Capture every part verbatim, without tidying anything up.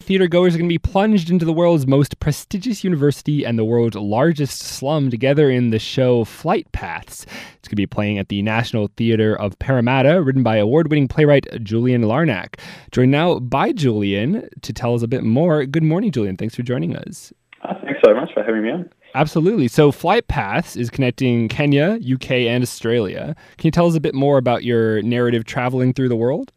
theater goers are going to be plunged into the world's most prestigious university and the world's largest slum together in the show Flight Paths. It's going to be playing at the National Theatre of Parramatta, written by award-winning playwright Julian Larnack. Joined now by Julian to tell us a bit more. Good morning, Julian. Thanks for joining us. Uh, thanks so much for having me on. Absolutely. So Flight Paths is connecting Kenya, U K, and Australia. Can you tell us a bit more about your narrative traveling through the world?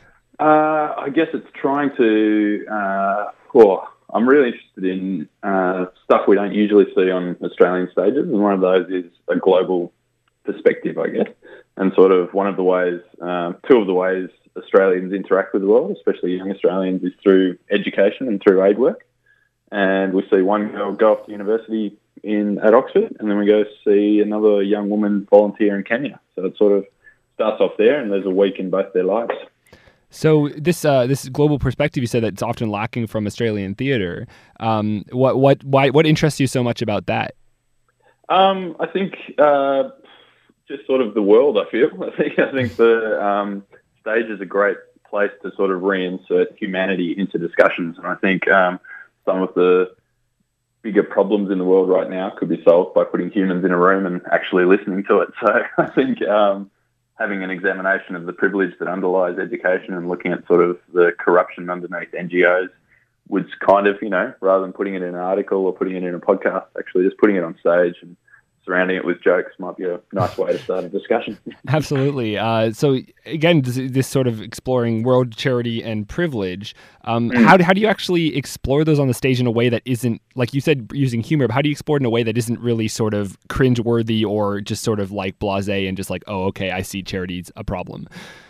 Uh, I guess it's trying to, uh, well, I'm really interested in uh, stuff we don't usually see on Australian stages, and one of those is a global perspective, I guess, and sort of one of the ways, um, two of the ways Australians interact with the world, especially young Australians, is through education and through aid work. And we see one girl go off to university in at Oxford, and then we go see another young woman volunteer in Kenya. So it sort of starts off there, and there's a week in both their lives. So this uh, this global perspective, you said that's often lacking from Australian theatre. Um, what what why what interests you so much about that? Um, I think uh, just sort of the world. I feel. I think I think the um, stage is a great place to sort of reinsert humanity into discussions, and I think um, some of the bigger problems in the world right now could be solved by putting humans in a room and actually listening to it. So I think um, having an examination of the privilege that underlies education and looking at sort of the corruption underneath N G Os would kind of, you know, rather than putting it in an article or putting it in a podcast, actually just putting it on stage and surrounding it with jokes might be a nice way to start a discussion. Absolutely. Uh, so again, this, this sort of exploring world, charity, and privilege, um, mm. how, how do you actually explore those on the stage in a way that isn't, like you said, using humor, but how do you explore it in a way that isn't really sort of cringe-worthy or just sort of like blasé and just like, oh, okay, I see charity's a problem?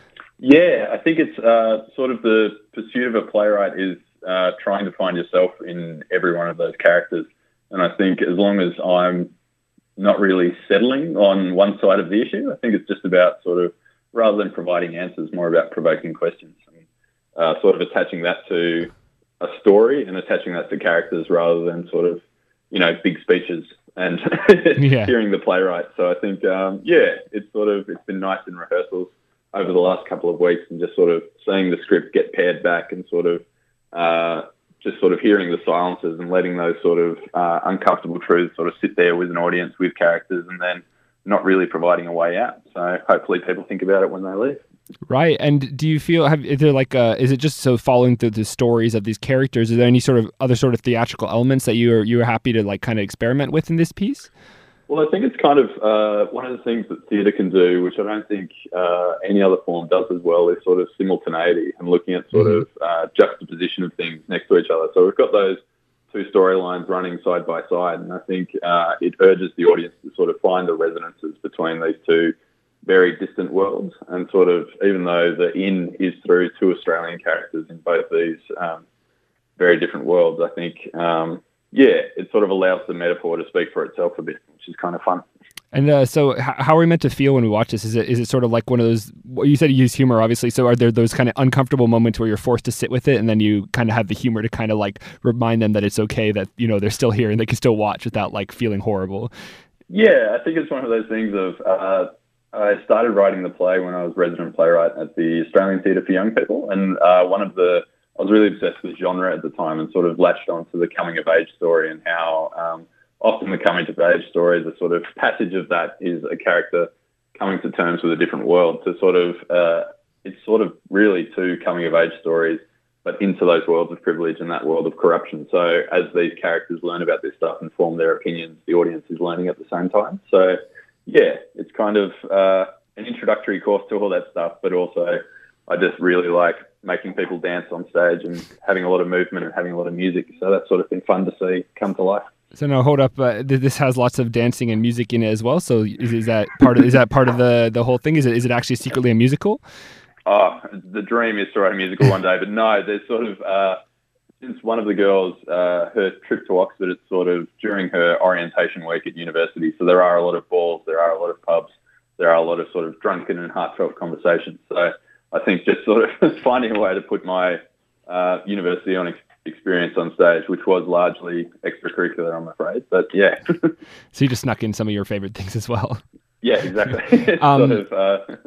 Yeah, I think it's uh, sort of the pursuit of a playwright is uh, trying to find yourself in every one of those characters. And I think as long as I'm not really settling on one side of the issue. I think it's just about sort of, rather than providing answers, more about provoking questions and uh, sort of attaching that to a story and attaching that to characters rather than sort of, you know, big speeches and yeah. hearing the playwright. So I think, um, yeah, it's sort of, it's been nice in rehearsals over the last couple of weeks and just sort of seeing the script get paired back and sort of, uh, just sort of hearing the silences and letting those sort of uh, uncomfortable truths sort of sit there with an audience, with characters, and then not really providing a way out. So hopefully people think about it when they leave. Right. And do you feel, have, is there like a, is it just so following through the stories of these characters? Is there any sort of other sort of theatrical elements that you are, you are happy to like kind of experiment with in this piece? Well, I think it's kind of uh, one of the things that theatre can do, which I don't think uh, any other form does as well, is sort of simultaneity and looking at sort mm-hmm. of uh, juxtaposition of things next to each other. So we've got those two storylines running side by side, and I think uh, it urges the audience to sort of find the resonances between these two very distant worlds. And sort of, even though the in is through two Australian characters in both these um, very different worlds, I think... Um, yeah, it sort of allows the metaphor to speak for itself a bit, which is kind of fun. And uh, so h- how are we meant to feel when we watch this? Is it is it sort of like one of those, you said you use humor, obviously, so are there those kind of uncomfortable moments where you're forced to sit with it and then you kind of have the humor to kind of like remind them that it's okay, that, you know, they're still here and they can still watch without like feeling horrible? Yeah, I think it's one of those things of, uh, I started writing the play when I was resident playwright at the Australian Theatre for Young People, and uh, one of the I was really obsessed with genre at the time and sort of latched onto the coming-of-age story and how um, often the coming-of-age story, the sort of passage of that is a character coming to terms with a different world. To sort of, uh, it's sort of really two coming-of-age stories, but into those worlds of privilege and that world of corruption. So as these characters learn about this stuff and form their opinions, the audience is learning at the same time. So, yeah, it's kind of uh, an introductory course to all that stuff, but also I just really like making people dance on stage and having a lot of movement and having a lot of music. So that's sort of been fun to see come to life. So now, hold up. Uh, th- this has lots of dancing and music in it as well. So is, is that part of is that part of the, the whole thing? Is it is it actually secretly a musical? Oh, the dream is to write a musical one day, but no. There's sort of uh, since one of the girls, uh, her trip to Oxford, it's sort of during her orientation week at university. So there are a lot of balls, there are a lot of pubs, there are a lot of sort of drunken and heartfelt conversations. So I think just sort of finding a way to put my uh, university on ex- experience on stage, which was largely extracurricular, I'm afraid. But yeah. So you just snuck in some of your favorite things as well. Yeah, exactly. um, sort of, uh,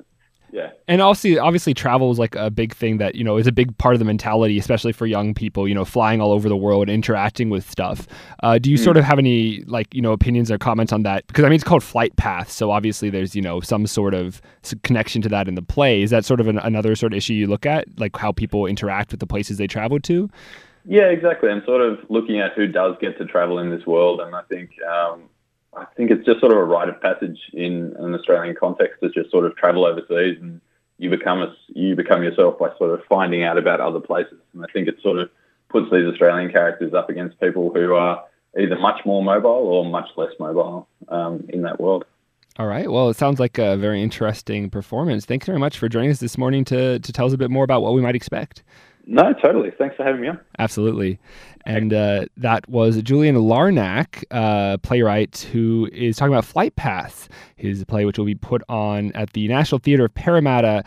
Yeah. And also, obviously, travel is like a big thing that, you know, is a big part of the mentality, especially for young people, you know, flying all over the world, interacting with stuff. Uh, do you mm. sort of have any, like, you know, opinions or comments on that? Because, I mean, it's called Flight Path. So obviously there's, you know, some sort of connection to that in the play. Is that sort of an, another sort of issue you look at, like how people interact with the places they travel to? Yeah, exactly. I'm sort of looking at who does get to travel in this world. And I think, um, I think it's just sort of a rite of passage in an Australian context to just sort of travel overseas, and you become a, you become yourself by sort of finding out about other places. And I think it sort of puts these Australian characters up against people who are either much more mobile or much less mobile um, in that world. All right. Well, it sounds like a very interesting performance. Thanks very much for joining us this morning to to tell us a bit more about what we might expect. No, totally. Thanks for having me on. Absolutely. And uh, that was Julian Larnack, uh, playwright, who is talking about Flight Paths, his play which will be put on at the National Theatre of Parramatta